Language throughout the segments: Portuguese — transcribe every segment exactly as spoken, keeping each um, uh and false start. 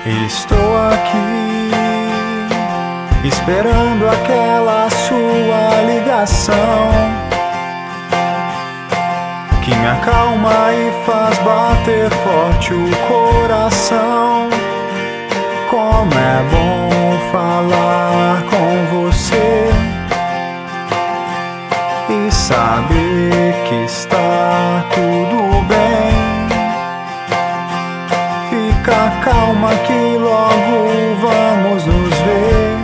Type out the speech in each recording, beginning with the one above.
Estou aqui, esperando aquela sua ligação que me acalma e faz bater forte o coração. Como é bom falar com você e saber que está tudo bem. Fica calma que logo vamos nos ver.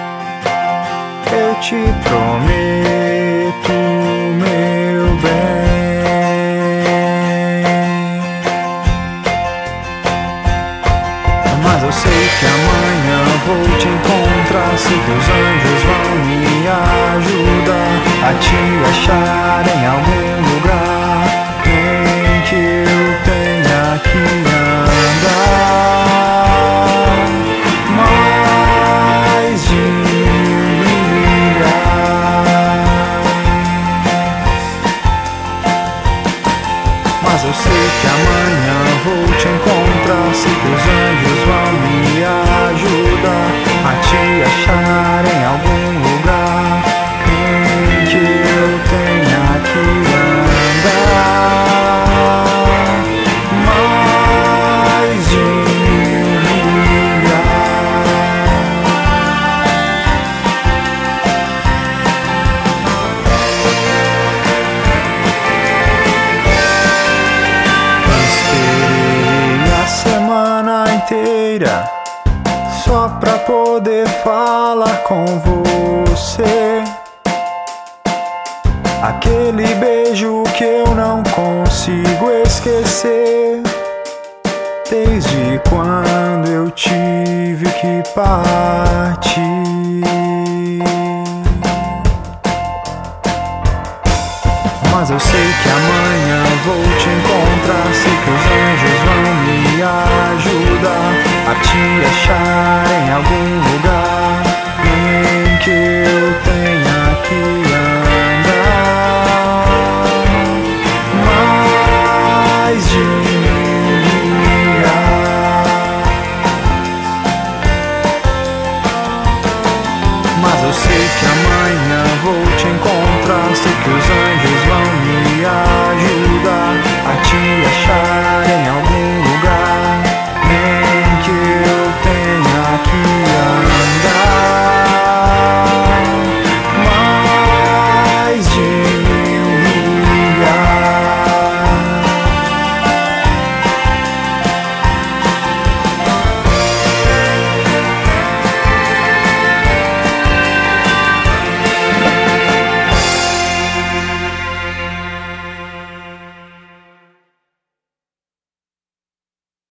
Eu te prometo, meu bem. Mas eu sei que amanhã vou te encontrar, sei que os anjos vão me ajudar a te achar em algum lugar em que eu tenha que andar mais de mil milhas. Mas eu sei que amanhã vou te encontrar, sei que os anjos vão me ajudar a te achar em algum lugar em que eu tenha que andar mais de mil milhas. Esperei a semana inteira só pra poder falar com você. Aquele beijo que eu não consigo esquecer, desde quando eu tive que partir. Mas eu sei que amanhã vou te encontrar, sei que os anjos vão me ajudar a te achar em algum lugar em que eu tenha que andar mais de mil milhas. Mas eu sei que amanhã vou te encontrar, sei que os anjos